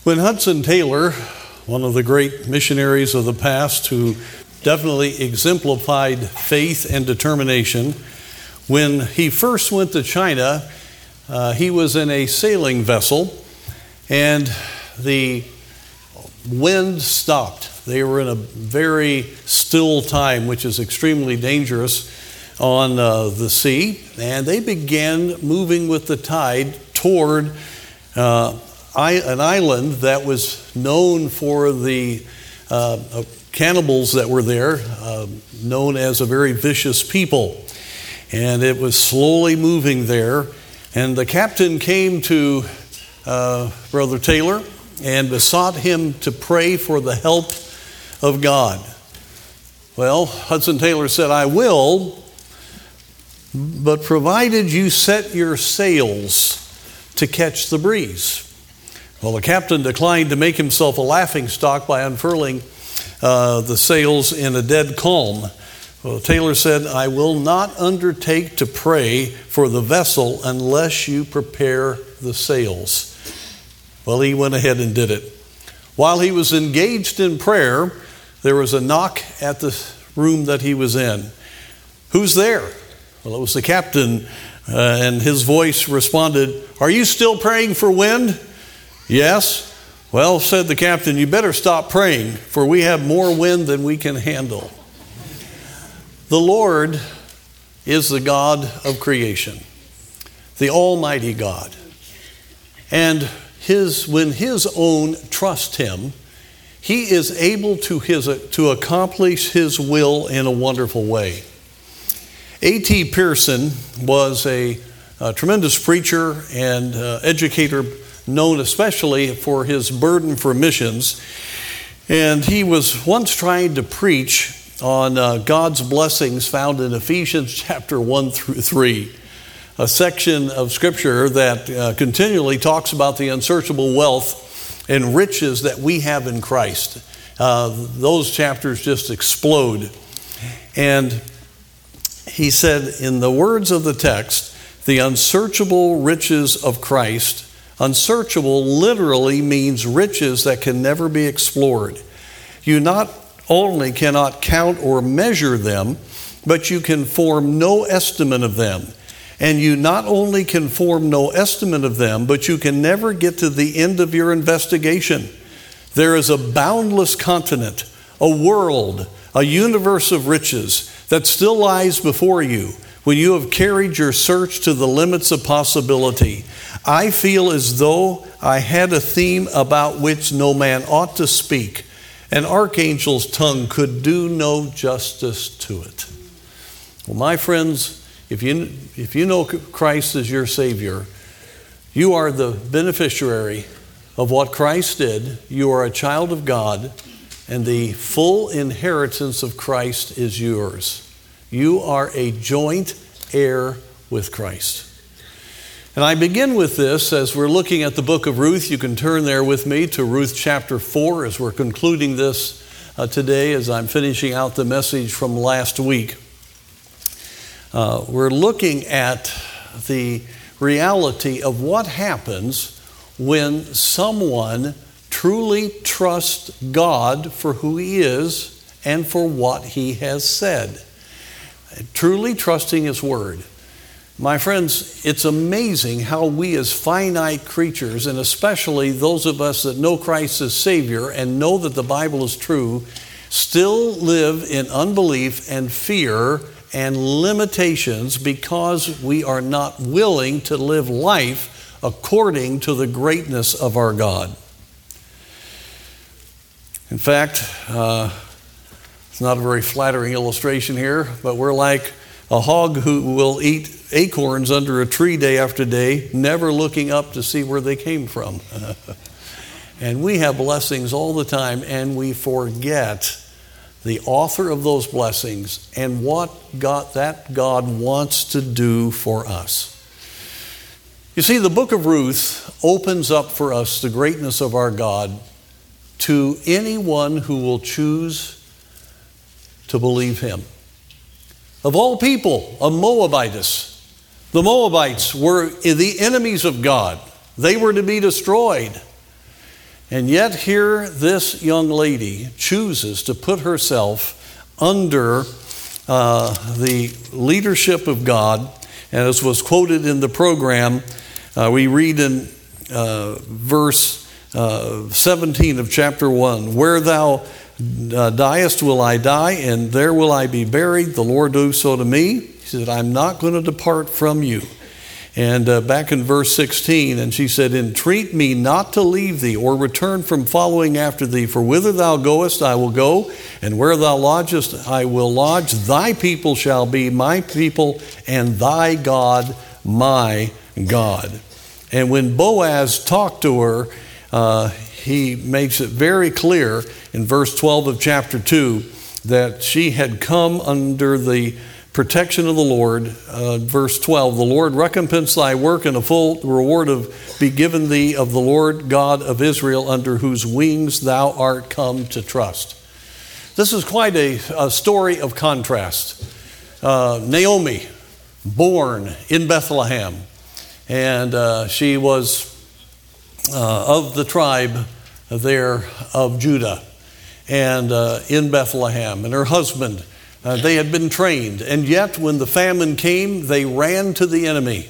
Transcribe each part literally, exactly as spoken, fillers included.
When Hudson Taylor, one of the great missionaries of the past who definitely exemplified faith and determination, when he first went to China, uh, he was in a sailing vessel and the wind stopped. They were in a very still time, which is extremely dangerous on uh, the sea, and they began moving with the tide toward uh, I, an island that was known for the uh, uh, cannibals that were there, uh, known as a very vicious people. And it was slowly moving there. And the captain came to uh, Brother Taylor and besought him to pray for the help of God. Well, Hudson Taylor said, "I will, but provided you set your sails to catch the breeze." Well, the captain declined to make himself a laughingstock by unfurling uh, the sails in a dead calm. Well, Taylor said, "I will not undertake to pray for the vessel unless you prepare the sails." Well, he went ahead and did it. While he was engaged in prayer, there was a knock at the room that he was in. "Who's there?" Well, it was the captain, uh, and his voice responded, "Are you still praying for wind?" "Yes." "Well," said the captain, "you better stop praying, for we have more wind than we can handle." The Lord is the God of creation, the Almighty God. And his, when his own trust him, he is able to, his, to accomplish his will in a wonderful way. A T Pierson was a, a tremendous preacher and uh, educator, known especially for his burden for missions. And he was once trying to preach on uh, God's blessings found in Ephesians chapter one through three, a section of scripture that uh, continually talks about the unsearchable wealth and riches that we have in Christ. Uh, those chapters just explode. And he said, in the words of the text, the unsearchable riches of Christ. Unsearchable literally means riches that can never be explored. You not only cannot count or measure them, but you can form no estimate of them. And you not only can form no estimate of them, but you can never get to the end of your investigation. There is a boundless continent, a world, a universe of riches that still lies before you when you have carried your search to the limits of possibility. I feel as though I had a theme about which no man ought to speak. An archangel's tongue could do no justice to it. Well, my friends, if you, if you know Christ as your Savior, you are the beneficiary of what Christ did. You are a child of God, and the full inheritance of Christ is yours. You are a joint heir with Christ. And I begin with this as we're looking at the book of Ruth. You can turn there with me to Ruth chapter four as we're concluding this uh, today as I'm finishing out the message from last week. Uh, we're looking at the reality of what happens when someone truly trusts God for who He is and for what He has said. Truly trusting His Word. My friends, it's amazing how we as finite creatures, and especially those of us that know Christ as Savior and know that the Bible is true, still live in unbelief and fear and limitations because we are not willing to live life according to the greatness of our God. In fact, uh, it's not a very flattering illustration here, but we're like a hog who will eat acorns under a tree day after day, never looking up to see where they came from. And we have blessings all the time, and we forget the author of those blessings and what God, that God wants to do for us. You see, the book of Ruth opens up for us the greatness of our God to anyone who will choose to believe Him. Of all people, a Moabitess. The Moabites were the enemies of God. They were to be destroyed. And yet here this young lady chooses to put herself under uh, the leadership of God. And as was quoted in the program, uh, we read in uh, verse uh, seventeen of chapter one, "Where thou uh, diest will I die, and there will I be buried. The Lord do so to me." He said, "I'm not going to depart from you." And uh, back in verse sixteen, and she said, "Entreat me not to leave thee or return from following after thee, for whither thou goest I will go, and where thou lodgest I will lodge. Thy people shall be my people, and thy God my God." And when Boaz talked to her, uh, he makes it very clear in verse twelve of chapter two that she had come under the protection of the Lord. Uh, verse twelve, "The Lord recompense thy work, and a full reward of be given thee of the Lord God of Israel, under whose wings thou art come to trust." This is quite a, a story of contrast. Uh, Naomi, born in Bethlehem, and uh, she was uh, of the tribe there of Judah, and uh, in Bethlehem, and her husband, Uh, they had been trained, and yet when the famine came, they ran to the enemy,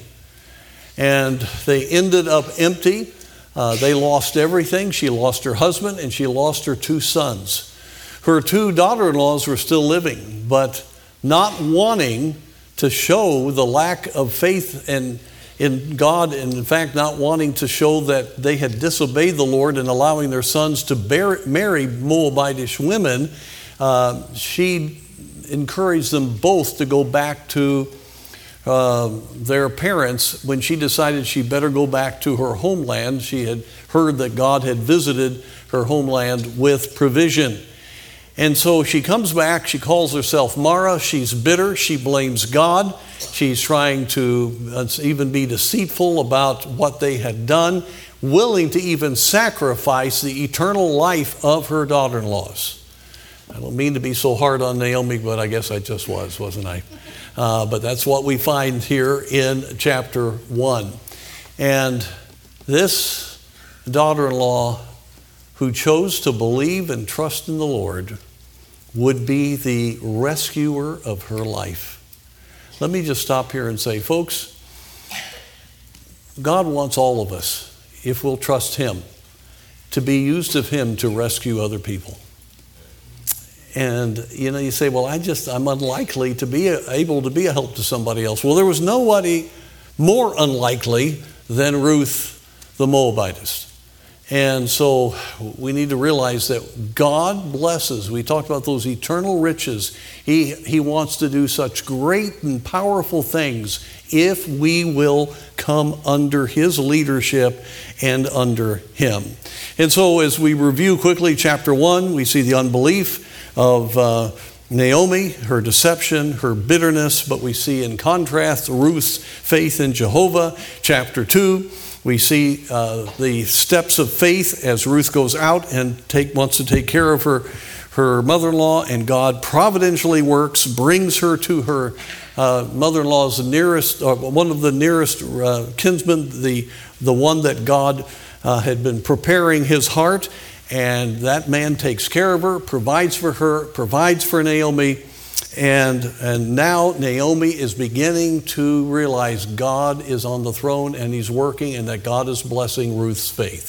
and they ended up empty. Uh, they lost everything. She lost her husband, and she lost her two sons. Her two daughter-in-laws were still living, but not wanting to show the lack of faith in, in God, and in fact not wanting to show that they had disobeyed the Lord and allowing their sons to bear, marry Moabitish women, uh, she encouraged them both to go back to uh, their parents when she decided she better go back to her homeland. She had heard that God had visited her homeland with provision. And so she comes back, she calls herself Mara, she's bitter, she blames God, she's trying to even be deceitful about what they had done, willing to even sacrifice the eternal life of her daughter-in-laws. I don't mean to be so hard on Naomi, but I guess I just was, wasn't I? Uh, but that's what we find here in chapter one. And this daughter-in-law who chose to believe and trust in the Lord would be the rescuer of her life. Let me just stop here and say, folks, God wants all of us, if we'll trust Him, to be used of Him to rescue other people. And, you know, you say, well, I just, I'm unlikely to be able to be a help to somebody else. Well, there was nobody more unlikely than Ruth the Moabitess. And so we need to realize that God blesses. We talked about those eternal riches. He, he wants to do such great and powerful things if we will come under His leadership and under Him. And so as we review quickly chapter one, we see the unbelief of uh, Naomi, her deception, her bitterness, but we see in contrast Ruth's faith in Jehovah. Chapter two, we see uh, the steps of faith as Ruth goes out and take, wants to take care of her, her mother-in-law, and God providentially works, brings her to her uh, mother-in-law's nearest, or one of the nearest uh, kinsmen, the, the one that God uh, had been preparing his heart. And that man takes care of her, provides for her, provides for Naomi. And, and now Naomi is beginning to realize God is on the throne and He's working, and that God is blessing Ruth's faith.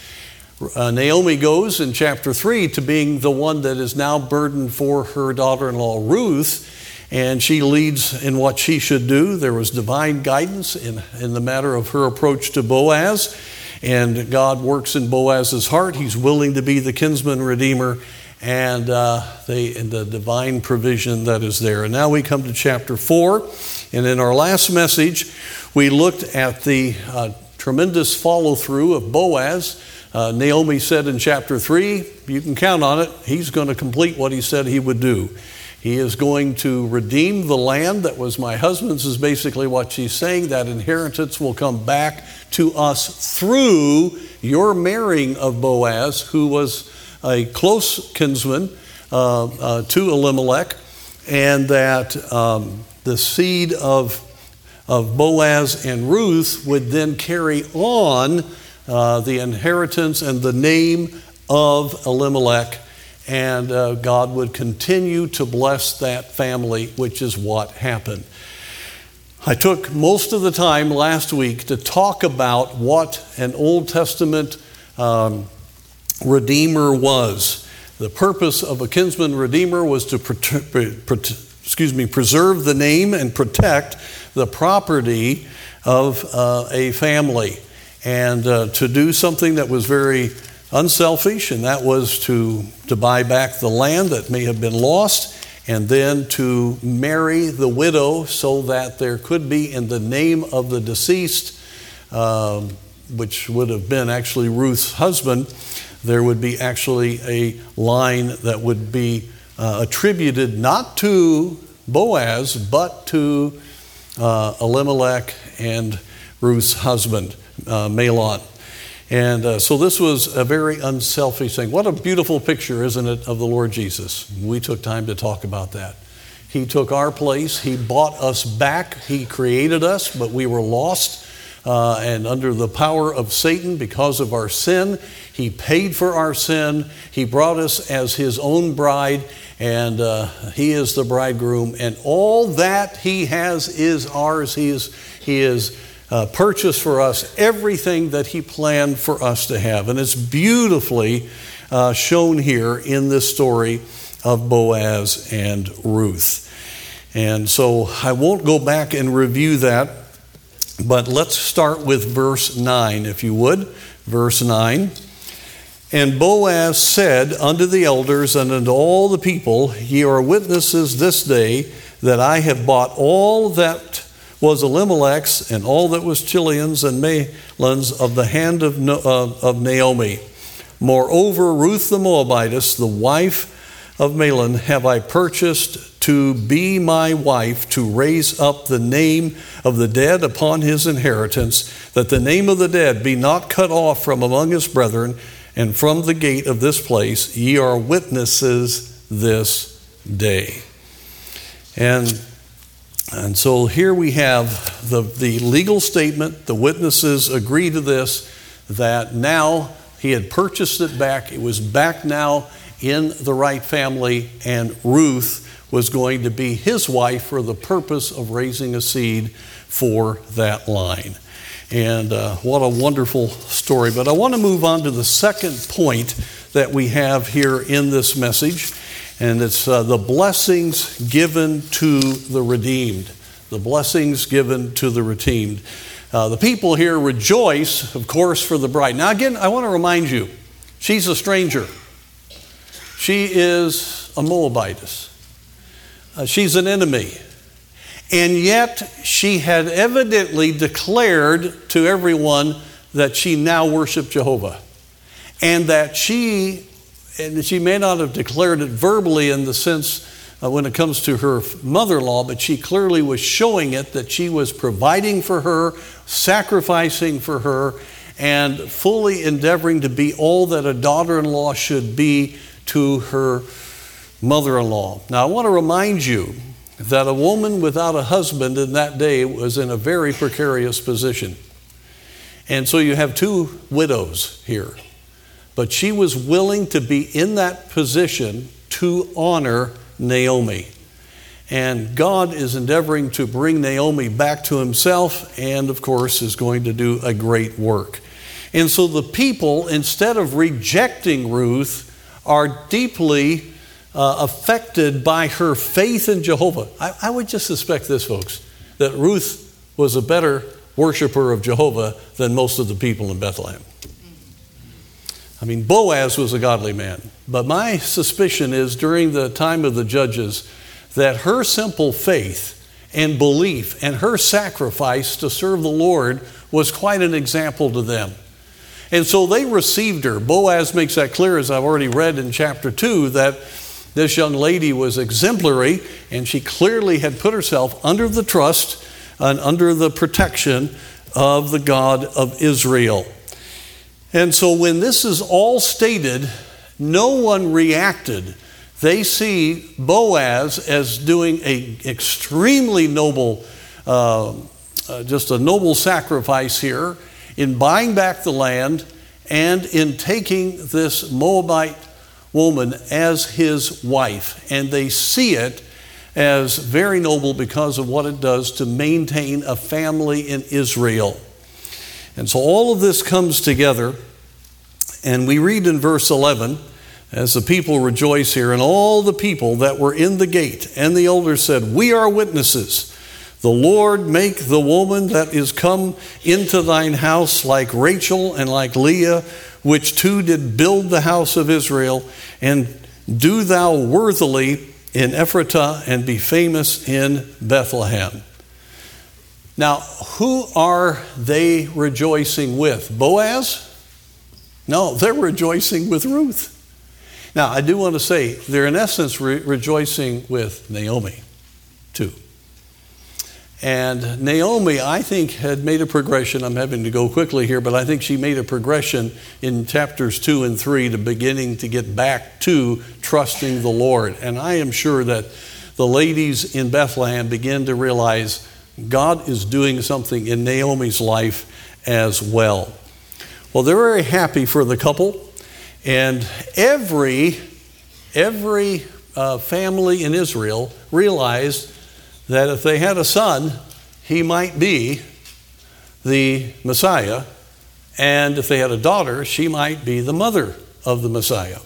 Uh, Naomi goes in chapter three to being the one that is now burdened for her daughter-in-law Ruth, and she leads in what she should do. There was divine guidance in, in the matter of her approach to Boaz. And God works in Boaz's heart. He's willing to be the kinsman redeemer, and, uh, they, and the divine provision that is there. And now we come to chapter four. And in our last message, we looked at the uh, tremendous follow-through of Boaz. Uh, Naomi said in chapter three, you can count on it, he's going to complete what he said he would do. He is going to redeem the land that was my husband's, is basically what she's saying. That inheritance will come back to us through your marrying of Boaz, who was a close kinsman uh, uh, to Elimelech, and that um, the seed of, of Boaz and Ruth would then carry on uh, the inheritance and the name of Elimelech, and uh, God would continue to bless that family, which is what happened. I took most of the time last week to talk about what an Old Testament um, redeemer was. The purpose of a kinsman redeemer was to prote- prote- excuse me, preserve the name and protect the property of uh, a family, and uh, to do something that was very unselfish, and that was to, to buy back the land that may have been lost, and then to marry the widow so that there could be, in the name of the deceased, um, which would have been actually Ruth's husband, there would be actually a line that would be uh, attributed not to Boaz, but to uh, Elimelech and Ruth's husband, uh, Mahlon. And uh, so this was a very unselfish thing. What a beautiful picture, isn't it, of the Lord Jesus? We took time to talk about that. He took our place. He bought us back. He created us, but we were lost uh, and under the power of Satan because of our sin. He paid for our sin. He brought us as his own bride, and uh, he is the bridegroom. And all that he has is ours. He is, he is Uh, purchased for us everything that he planned for us to have. And it's beautifully uh, shown here in this story of Boaz and Ruth. And so I won't go back and review that, but let's start with verse nine, if you would. Verse nine. And Boaz said unto the elders and unto all the people, Ye are witnesses this day that I have bought all that was Elimelech's and all that was Chilion's and Mahlon's of the hand of, uh, of Naomi. Moreover, Ruth the Moabitess, the wife of Mahlon, have I purchased to be my wife, to raise up the name of the dead upon his inheritance, that the name of the dead be not cut off from among his brethren, and from the gate of this place ye are witnesses this day. And And so here we have the, the legal statement. The witnesses agree to this, that now he had purchased it back. It was back now in the right family, and Ruth was going to be his wife for the purpose of raising a seed for that line. And uh, what a wonderful story. But I want to move on to the second point that we have here in this message. And it's uh, the blessings given to the redeemed. The blessings given to the redeemed. Uh, the people here rejoice, of course, for the bride. Now again, I want to remind you, she's a stranger. She is a Moabitess. Uh, she's an enemy. And yet she had evidently declared to everyone that she now worshiped Jehovah. And that she... And she may not have declared it verbally in the sense uh, when it comes to her mother-in-law, but she clearly was showing it that she was providing for her, sacrificing for her, and fully endeavoring to be all that a daughter-in-law should be to her mother-in-law. Now, I want to remind you that a woman without a husband in that day was in a very precarious position. And so you have two widows here. But she was willing to be in that position to honor Naomi. And God is endeavoring to bring Naomi back to himself, and of course is going to do a great work. And so the people, instead of rejecting Ruth, are deeply uh, affected by her faith in Jehovah. I, I would just suspect this, folks, that Ruth was a better worshiper of Jehovah than most of the people in Bethlehem. I mean, Boaz was a godly man, but my suspicion is during the time of the judges that her simple faith and belief and her sacrifice to serve the Lord was quite an example to them. And so they received her. Boaz makes that clear, as I've already read in chapter two, that this young lady was exemplary, and she clearly had put herself under the trust and under the protection of the God of Israel. And so when this is all stated, no one reacted. They see Boaz as doing an extremely noble, uh, uh, just a noble sacrifice here. in buying back the land and in taking this Moabite woman as his wife. And they see it as very noble because of what it does to maintain a family in Israel. And so all of this comes together, and we read in verse eleven, as the people rejoice here, and all the people that were in the gate and the elders said, we are witnesses. The Lord make the woman that is come into thine house like Rachel and like Leah, which two did build the house of Israel, and do thou worthily in Ephratah, and be famous in Bethlehem. Now, who are they rejoicing with? Boaz? No, they're rejoicing with Ruth. Now, I do want to say, they're in essence re- rejoicing with Naomi, too. And Naomi, I think, had made a progression. I'm having to go quickly here, but I think she made a progression in chapters two and three to beginning to get back to trusting the Lord. And I am sure that the ladies in Bethlehem begin to realize God is doing something in Naomi's life as well. Well, they're very happy for the couple. And every, every uh, family in Israel realized that if they had a son, he might be the Messiah. And if they had a daughter, she might be the mother of the Messiah.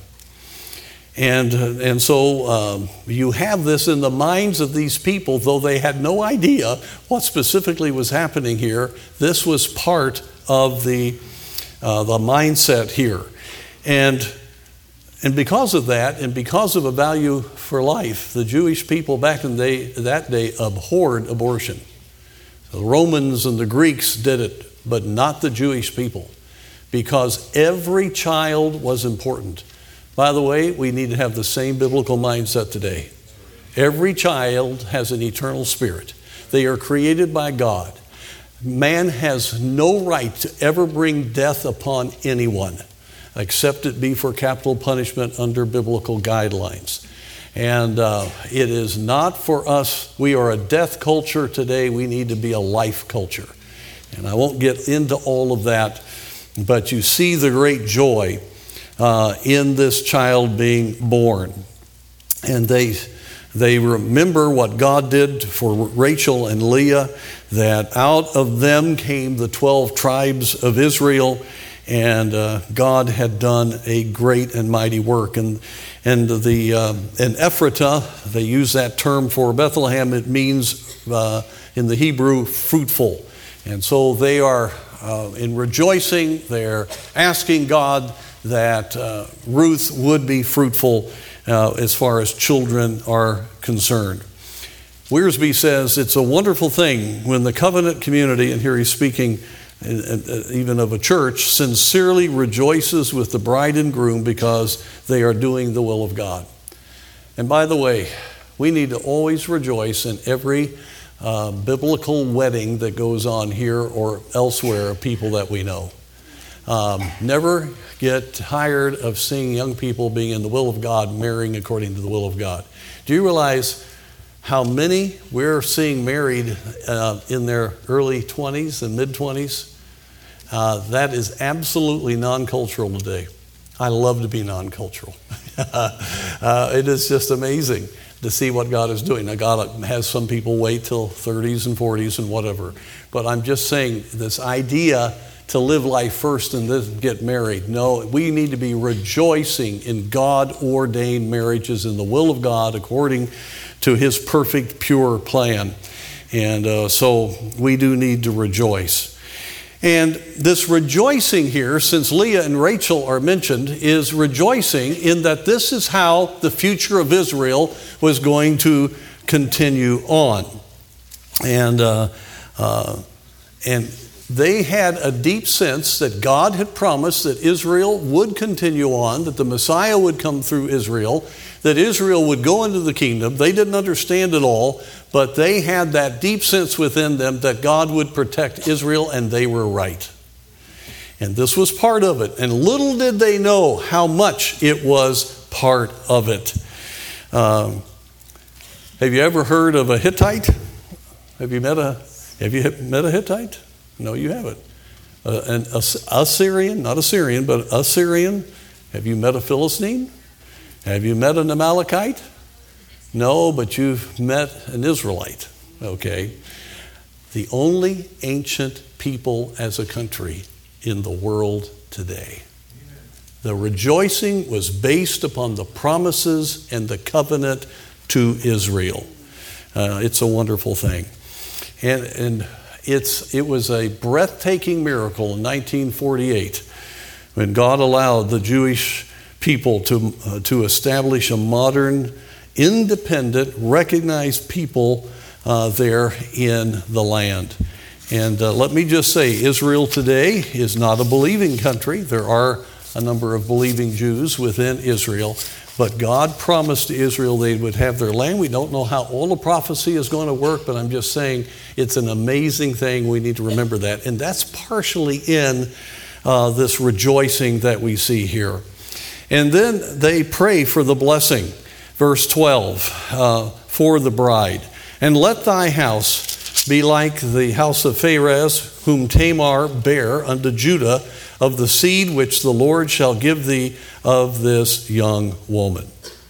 And, and so um, you have this in the minds of these people, though they had no idea what specifically was happening here. This was part of the, uh, the mindset here. And, and because of that, and because of a value for life, the Jewish people back in the day, that day abhorred abortion. The Romans and the Greeks did it, but not the Jewish people, because every child was important. By the way, we need to have the same biblical mindset today. Every child has an eternal spirit. They are created by God. Man has no right to ever bring death upon anyone, except it be for capital punishment under biblical guidelines. And uh, it is not for us. We are a death culture today. We need to be a life culture. And I won't get into all of that, but you see the great joy uh, in this child being born. And they, they remember what God did for Rachel and Leah, that out of them came the twelve tribes of Israel. And uh, God had done a great and mighty work. And and the uh, in Ephratah, they use that term for Bethlehem. It means uh, in the Hebrew, fruitful. And so they are uh, in rejoicing. They're asking God that uh, Ruth would be fruitful uh, as far as children are concerned. Wiersbe says it's a wonderful thing when the covenant community, and here he's speaking even of a church, sincerely rejoices with the bride and groom because they are doing the will of God. And by the way, we need to always rejoice in every uh, biblical wedding that goes on here or elsewhere of people that we know. Um, never get tired of seeing young people being in the will of God, marrying according to the will of God. Do you realize how many we're seeing married uh, in their early twenties and mid-twenties? Uh, that is absolutely non-cultural today. I love to be non-cultural. uh, it is just amazing to see what God is doing. Now, God has some people wait till thirties and forties and whatever. But I'm just saying this idea to live life first and then get married. No, we need to be rejoicing in God-ordained marriages in the will of God according to His perfect, pure plan. And uh, so we do need to rejoice. And this rejoicing here, since Leah and Rachel are mentioned, is rejoicing in that this is how the future of Israel was going to continue on. And uh, uh, and they had a deep sense that God had promised that Israel would continue on, that the Messiah would come through Israel, that Israel would go into the kingdom. They didn't understand it all, but they had that deep sense within them that God would protect Israel, and they were right. And this was part of it. And little did they know how much it was part of it. Um, have you ever heard of a Hittite? Have you met a Have you met a Hittite? No, you haven't. Uh, an Assyrian, not Assyrian, but Assyrian. Have you met a Philistine? Have you met an Amalekite? No, but you've met an Israelite. Okay. The only ancient people as a country in the world today. The rejoicing was based upon the promises and the covenant to Israel. Uh, it's a wonderful thing. And, and it's, it was a breathtaking miracle in nineteen forty-eight when God allowed the Jewish people to, uh, to establish a modern, independent, recognized people uh, there in the land. And uh, let me just say, Israel today is not a believing country. There are a number of believing Jews within Israel, but God promised to Israel they would have their land. We don't know how all the prophecy is going to work, but I'm just saying it's an amazing thing. We need to remember that. And that's partially in uh, this rejoicing that we see here. And then they pray for the blessing. Verse twelve, uh, for the bride. And let thy house be like the house of Pharez, whom Tamar bare unto Judah, of the seed which the Lord shall give thee of this young woman.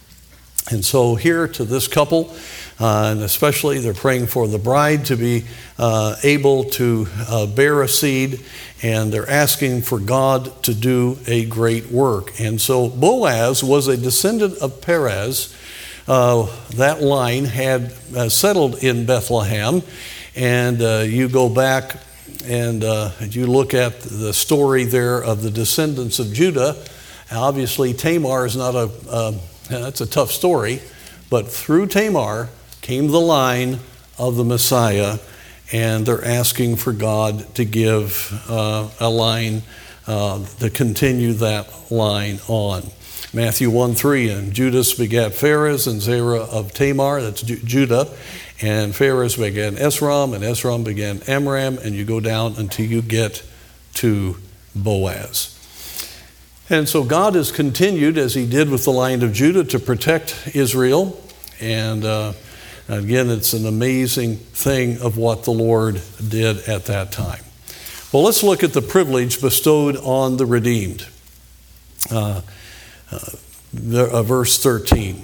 And so here to this couple, uh, and especially they're praying for the bride to be uh, able to uh, bear a seed, and they're asking for God to do a great work. And so Boaz was a descendant of Perez. Uh, that line had uh, settled in Bethlehem, and uh, you go back and uh, you look at the story there of the descendants of Judah. Obviously, Tamar is not a, uh, that's a tough story, but through Tamar came the line of the Messiah, and they're asking for God to give uh, a line uh, to continue that line on. Matthew one three, and Judas begat Pharez and Zerah of Tamar, that's Ju- Judah, and Pharez began Esrom, and Esrom began Amram, and you go down until you get to Boaz. And so God has continued, as he did with the line of Judah, to protect Israel. And uh, again, it's an amazing thing of what the Lord did at that time. Well, let's look at the privilege bestowed on the redeemed. Uh, uh, the, uh, verse thirteen.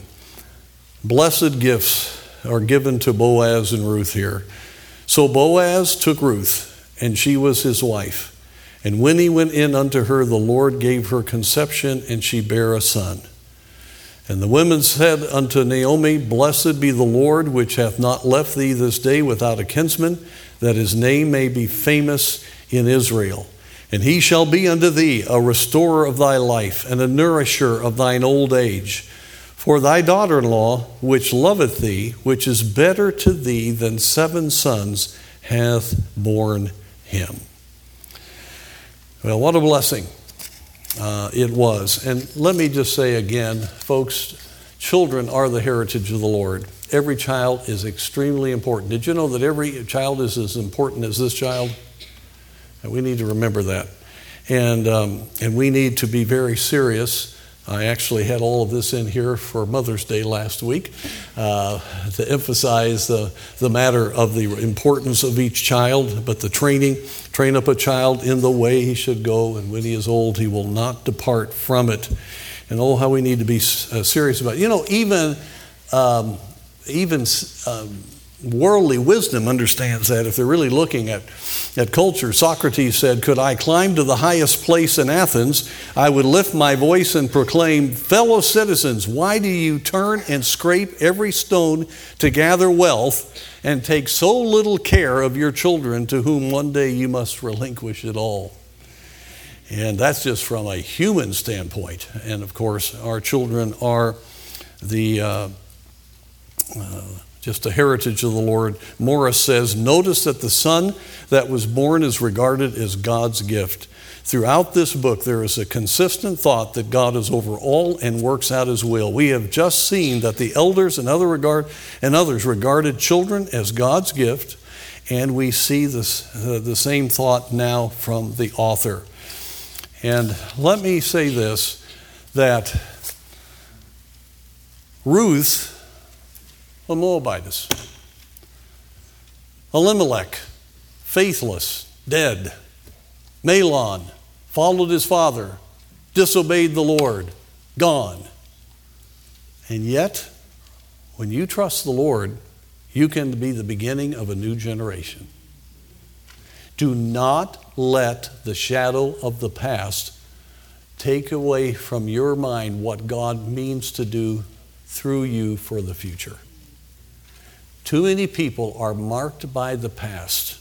Blessed gifts are given to Boaz and Ruth here. So Boaz took Ruth, and she was his wife. And when he went in unto her, the Lord gave her conception, and she bare a son. And the women said unto Naomi, Blessed be the Lord, which hath not left thee this day without a kinsman, that his name may be famous in Israel. And he shall be unto thee a restorer of thy life, and a nourisher of thine old age. For thy daughter-in-law, which loveth thee, which is better to thee than seven sons, hath borne him. Well, what a blessing uh, it was. And let me just say again, folks, children are the heritage of the Lord. Every child is extremely important. Did you know that every child is as important as this child? And we need to remember that. And, um, and we need to be very serious. I actually had all of this in here for Mother's Day last week uh, to emphasize the, the matter of the importance of each child, but the training, train up a child in the way he should go, and when he is old, he will not depart from it. And oh, how we need to be uh, serious about it. You know, even, um, even um, worldly wisdom understands that if they're really looking at At culture. Socrates said, could I climb to the highest place in Athens, I would lift my voice and proclaim, fellow citizens, why do you turn and scrape every stone to gather wealth and take so little care of your children, to whom one day you must relinquish it all? And that's just from a human standpoint. And of course, our children are the uh, uh, just a heritage of the Lord. Morris says, notice that the son that was born is regarded as God's gift. Throughout this book, there is a consistent thought that God is over all and works out his will. We have just seen that the elders and other regard and others regarded children as God's gift, and we see this uh, the same thought now from the author. And let me say this, that Ruth, a Moabitess, Elimelech, faithless, dead, Mahlon followed his father, disobeyed the Lord, gone. And yet, when you trust the Lord, you can be the beginning of a new generation. Do not let the shadow of the past take away from your mind what God means to do through you for the future. Too many people are marked by the past.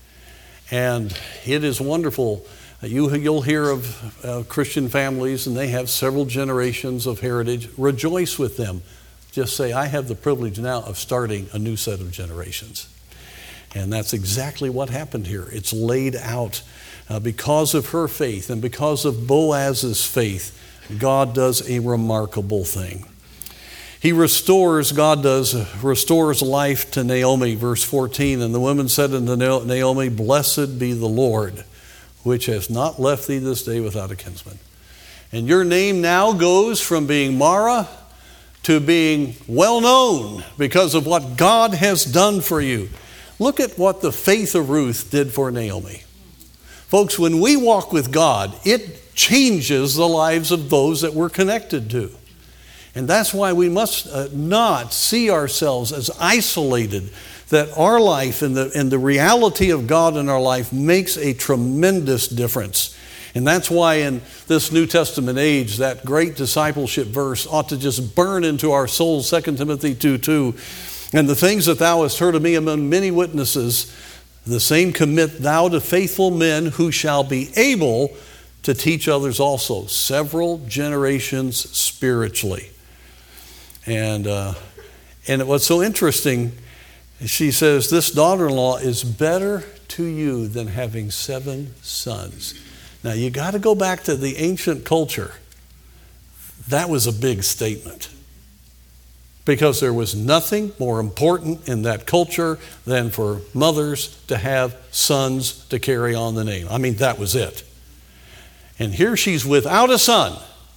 And it is wonderful. You, you'll hear of uh, Christian families, and they have several generations of heritage. Rejoice with them. Just say, I have the privilege now of starting a new set of generations. And that's exactly what happened here. It's laid out uh, because of her faith and because of Boaz's faith. God does a remarkable thing. He restores, God does, restores life to Naomi, verse fourteen. And the woman said unto Naomi, Blessed be the Lord, which has not left thee this day without a kinsman. And your name now goes from being Mara to being well known because of what God has done for you. Look at what the faith of Ruth did for Naomi. Folks, when we walk with God, it changes the lives of those that we're connected to. And that's why we must uh, not see ourselves as isolated, that our life and the, and the reality of God in our life makes a tremendous difference. And that's why in this New Testament age, that great discipleship verse ought to just burn into our souls, Second Timothy two two. And the things that thou hast heard of me among many witnesses, the same commit thou to faithful men who shall be able to teach others also, several generations spiritually. And uh, and what's so interesting, she says, this daughter-in-law is better to you than having seven sons. Now, you got to go back to the ancient culture. That was a big statement. Because there was nothing more important in that culture than for mothers to have sons to carry on the name. I mean, that was it. And here she's without a son.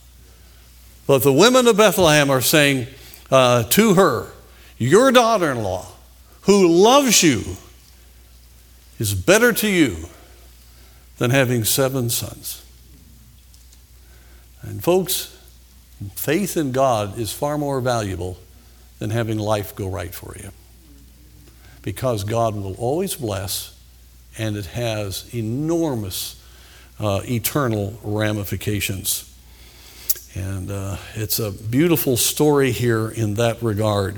But the women of Bethlehem are saying uh, to her, your daughter-in-law, who loves you, is better to you than having seven sons. And folks, faith in God is far more valuable than having life go right for you. Because God will always bless, and it has enormous uh, eternal ramifications. And uh, it's a beautiful story here in that regard.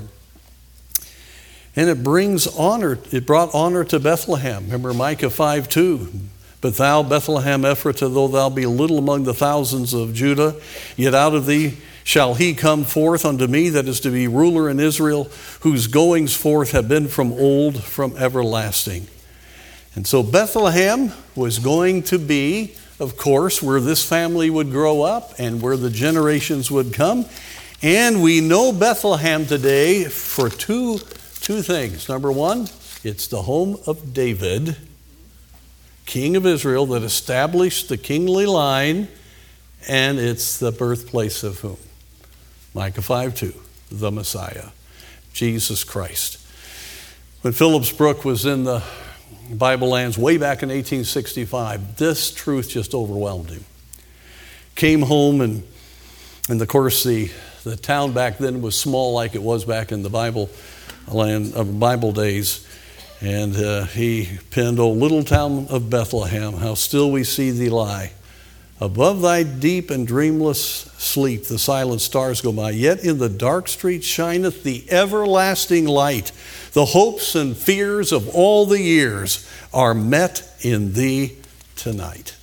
And it brings honor, it brought honor to Bethlehem. Remember Micah five two. But thou, Bethlehem Ephratah, though thou be little among the thousands of Judah, yet out of thee shall he come forth unto me that is to be ruler in Israel, whose goings forth have been from old, from everlasting. And so Bethlehem was going to be, of course, where this family would grow up and where the generations would come. And we know Bethlehem today for two, two things. Number one, it's the home of David, King of Israel, that established the kingly line, and it's the birthplace of whom? Micah five two, the Messiah, Jesus Christ. When Phillips Brooks was in the Bible lands way back in eighteen sixty-five, this truth just overwhelmed him. Came home, and, and of course the, the town back then was small like it was back in the Bible land of Bible days. And uh, he penned, O little town of Bethlehem, how still we see thee lie. Above thy deep and dreamless sleep the silent stars go by, yet in the dark street shineth the everlasting light. The hopes and fears of all the years are met in thee tonight.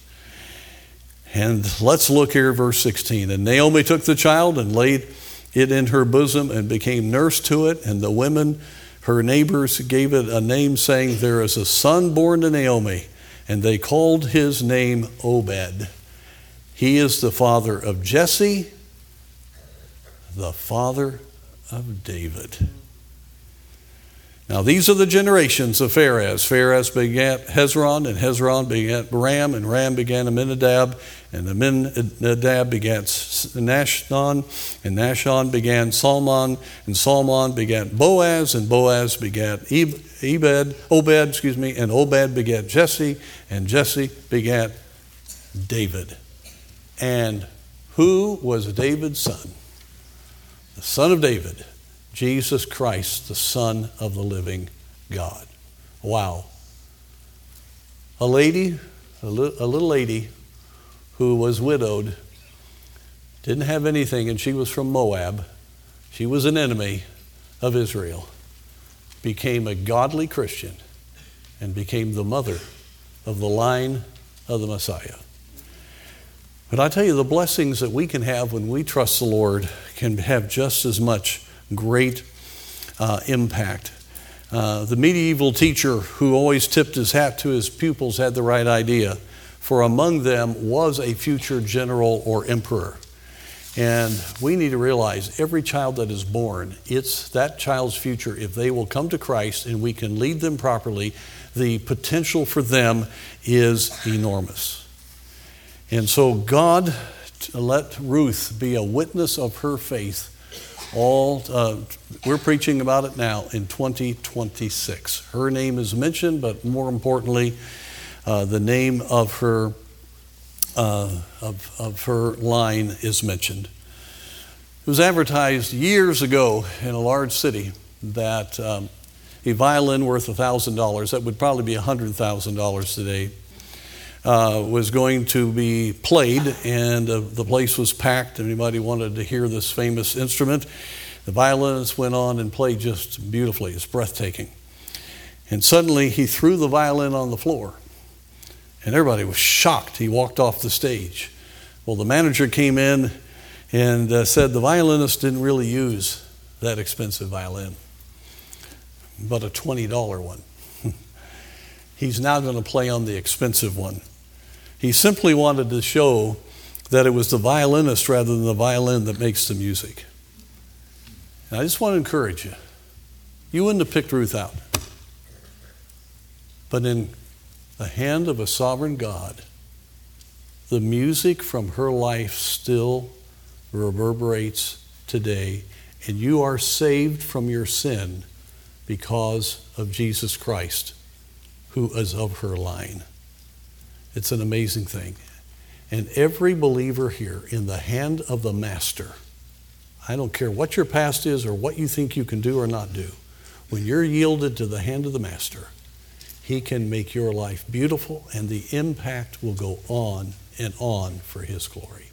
And let's look here at verse sixteen. And Naomi took the child and laid it in her bosom and became nurse to it, and the women, her neighbors, gave it a name, saying, there is a son born to Naomi, and they called his name Obed. He is the father of Jesse, the father of David. Now these are the generations of Pharez. Pharez begat Hezron, and Hezron begat Ram, and Ram begat Amminadab, and Amminadab begat Nashon, and Nashon begat Salmon, and Salmon begat Boaz, and Boaz begat Ebed, Obed, excuse me, and Obed begat Jesse, and Jesse begat David. And who was David's son? The son of David, Jesus Christ, the Son of the living God. Wow. A lady, a, li- a little lady who was widowed, didn't have anything, and she was from Moab. She was an enemy of Israel. Became a godly Christian and became the mother of the line of the Messiah. But I tell you, the blessings that we can have when we trust the Lord can have just as much great uh, impact. Uh, the medieval teacher who always tipped his hat to his pupils had the right idea, for among them was a future general or emperor. And we need to realize every child that is born, it's that child's future. If they will come to Christ and we can lead them properly, the potential for them is enormous. And so God let Ruth be a witness of her faith. All uh, we're preaching about it now in twenty twenty-six. Her name is mentioned, but more importantly, uh, the name of her uh, of of her line is mentioned. It was advertised years ago in a large city that um, a violin worth a thousand dollars, that would probably be a hundred thousand dollars today, uh, was going to be played, and uh, the place was packed. Anybody wanted to hear this famous instrument? The violinist went on and played just beautifully. It's breathtaking. And suddenly he threw the violin on the floor, and everybody was shocked. He walked off the stage. Well, the manager came in and uh, said the violinist didn't really use that expensive violin, but a twenty dollar one. He's now going to play on the expensive one. He simply wanted to show that it was the violinist rather than the violin that makes the music. And I just want to encourage you. You wouldn't have picked Ruth out. But in the hand of a sovereign God, the music from her life still reverberates today, and you are saved from your sin because of Jesus Christ, who is of her line. It's an amazing thing. And every believer here in the hand of the Master, I don't care what your past is or what you think you can do or not do, when you're yielded to the hand of the Master, He can make your life beautiful, and the impact will go on and on for His glory.